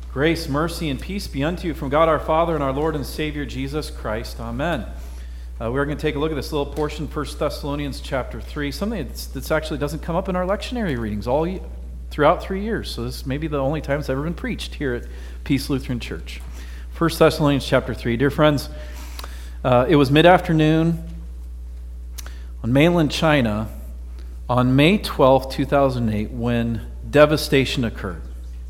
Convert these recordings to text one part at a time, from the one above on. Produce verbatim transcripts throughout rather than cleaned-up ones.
Grace, mercy, and peace be unto you from God our Father and our Lord and Savior Jesus Christ. Amen. Uh, we're going to take a look at this little portion, First Thessalonians chapter three, something that's, that's actually doesn't come up in our lectionary readings all throughout three years. So this may be the only time it's ever been preached here at Peace Lutheran Church. First Thessalonians chapter three. Dear friends, uh, it was mid-afternoon on mainland China on May twelfth, two thousand eight, when devastation occurred.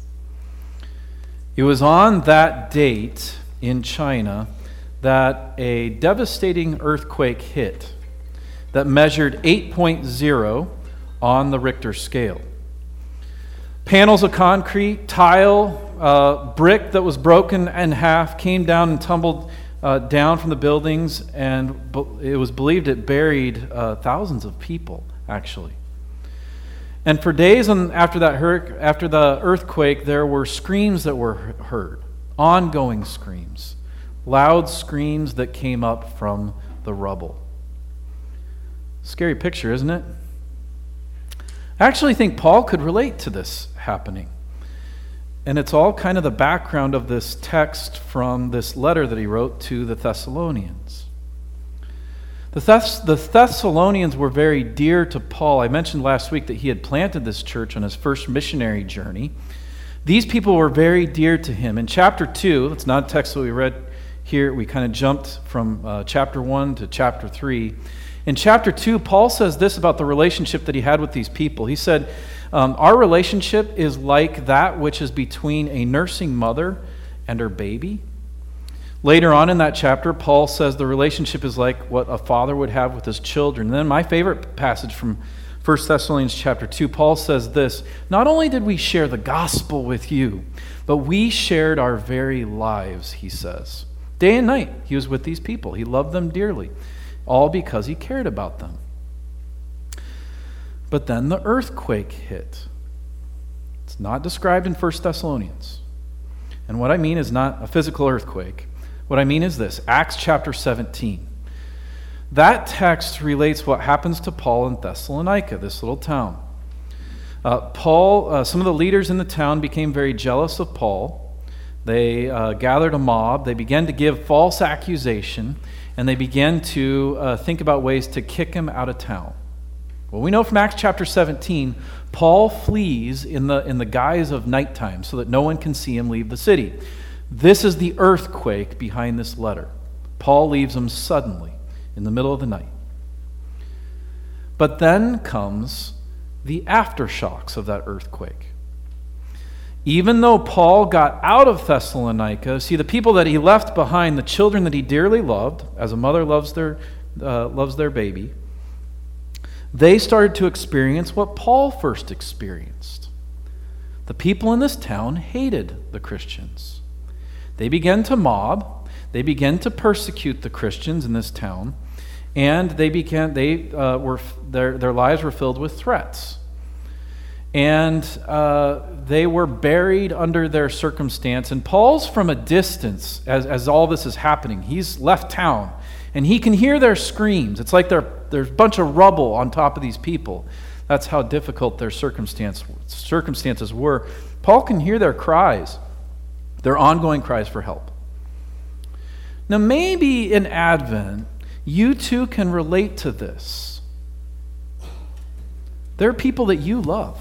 It was on that date in China that a devastating earthquake hit that measured eight point oh on the Richter scale. Panels of concrete, tile, uh, brick that was broken in half came down and tumbled uh, down from the buildings, and it was believed it buried uh, thousands of people, actually. And for days after that hur- after the earthquake, there were screams that were heard, ongoing screams, loud screams that came up from the rubble. Scary picture, isn't it? I actually think Paul could relate to this happening. And it's all kind of the background of this text from this letter that he wrote to the Thessalonians. The, Thess- the Thessalonians were very dear to Paul. I mentioned last week that he had planted this church on his first missionary journey. These people were very dear to him. In chapter two, it's not a text that we read here, we kind of jumped from uh, chapter one to chapter three. In chapter two, Paul says this about the relationship that he had with these people. He said, um, our relationship is like that which is between a nursing mother and her baby. Later on in that chapter, Paul says the relationship is like what a father would have with his children. And then my favorite passage from First Thessalonians chapter two, Paul says this, not only did we share the gospel with you, but we shared our very lives, he says. Day and night, he was with these people. He loved them dearly, all because he cared about them. But then the earthquake hit. It's not described in First Thessalonians. And what I mean is not a physical earthquake. What I mean is this, Acts chapter seventeen. That text relates what happens to Paul in Thessalonica, this little town. Uh, Paul, uh, some of the leaders in the town became very jealous of Paul. They uh, gathered a mob. They began to give false accusation, and they began to uh, think about ways to kick him out of town. Well, we know from Acts chapter seventeen, Paul flees in the in the guise of nighttime so that no one can see him leave the city. This is the earthquake behind this letter. Paul leaves them suddenly in the middle of the night. But then comes the aftershocks of that earthquake. Even though Paul got out of Thessalonica, see, the people that he left behind, the children that he dearly loved, as a mother loves their, uh, loves their baby, they started to experience what Paul first experienced. The people in this town hated the Christians. They began to mob, they began to persecute the Christians in this town, and they began they uh, were their their lives were filled with threats. And uh, they were buried under their circumstance. And Paul's from a distance as, as all this is happening. He's left town, and he can hear their screams. It's like there's a bunch of rubble on top of these people. That's how difficult their circumstance, circumstances were. Paul can hear their cries, their ongoing cries for help. Now, maybe in Advent, you too can relate to this. There are people that you love.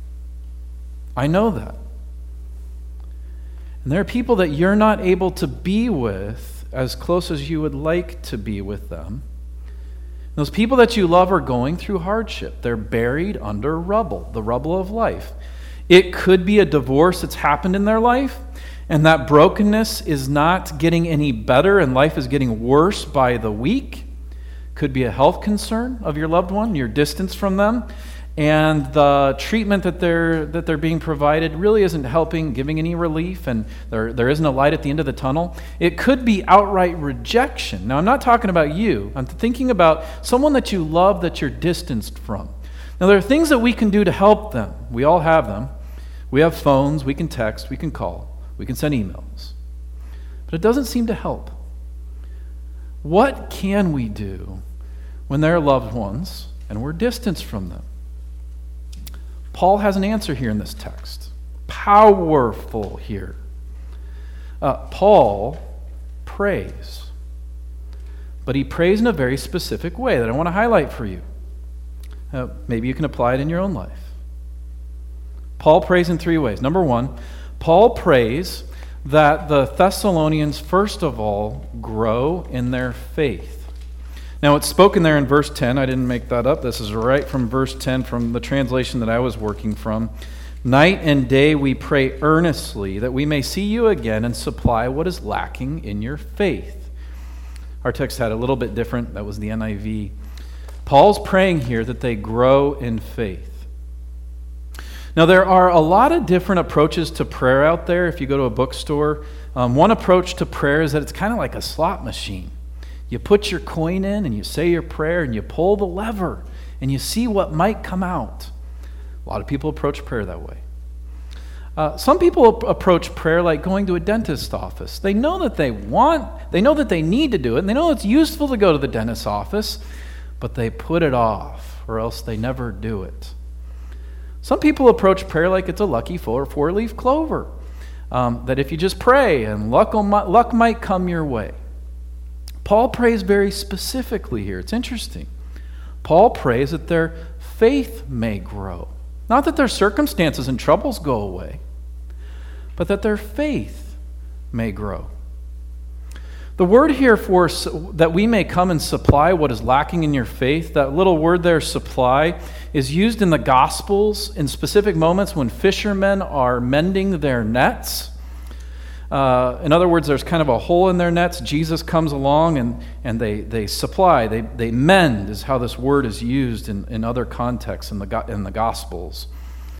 I know that. And there are people that you're not able to be with as close as you would like to be with them. Those people that you love are going through hardship. They're buried under rubble, the rubble of life. It could be a divorce that's happened in their life, and that brokenness is not getting any better and life is getting worse by the week. Could be a health concern of your loved one, your distance from them, and the treatment that they're that they're being provided really isn't helping, giving any relief, and there, there isn't a light at the end of the tunnel. It could be outright rejection. Now, I'm not talking about you. I'm thinking about someone that you love that you're distanced from. Now, there are things that we can do to help them. We all have them. We have phones, we can text, we can call. We can send emails. But it doesn't seem to help. What can we do when they're loved ones and we're distanced from them? Paul has an answer here in this text. Powerful here. Uh, Paul prays, but he prays in a very specific way that I want to highlight for you. Uh, maybe you can apply it in your own life. Paul prays in three ways. Number one, Paul prays that the Thessalonians, first of all, grow in their faith. Now, it's spoken there in verse ten. I didn't make that up. This is right from verse ten from the translation that I was working from. Night and day we pray earnestly that we may see you again and supply what is lacking in your faith. Our text had a little bit different. That was the N I V. Paul's praying here that they grow in faith. Now, there are a lot of different approaches to prayer out there. If you go to a bookstore, um, one approach to prayer is that it's kind of like a slot machine. You put your coin in and you say your prayer and you pull the lever and you see what might come out. A lot of people approach prayer that way. Uh, some people ap- approach prayer like going to a dentist's office. They know that they want, they know that they need to do it, and they know it's useful to go to the dentist's office, but they put it off or else they never do it. Some people approach prayer like it's a lucky four, four-leaf clover, um, that if you just pray and luck, will, luck might come your way. Paul prays very specifically here. It's interesting. Paul prays that their faith may grow. Not that their circumstances and troubles go away, but that their faith may grow. The word here for that we may come and supply what is lacking in your faith, that little word there, supply, is used in the Gospels in specific moments when fishermen are mending their nets. Uh, in other words, there's kind of a hole in their nets. Jesus comes along and, and they, they supply, they, they mend is how this word is used in, in other contexts in the, in the Gospels.